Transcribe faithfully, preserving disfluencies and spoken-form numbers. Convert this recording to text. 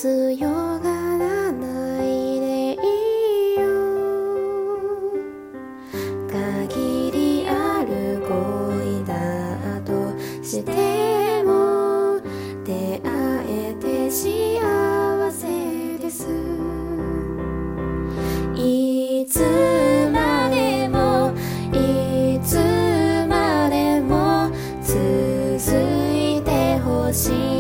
強がらないでいいよ。限りある恋だとしても出会えて幸せです。いつまでもいつまでも続いてほしい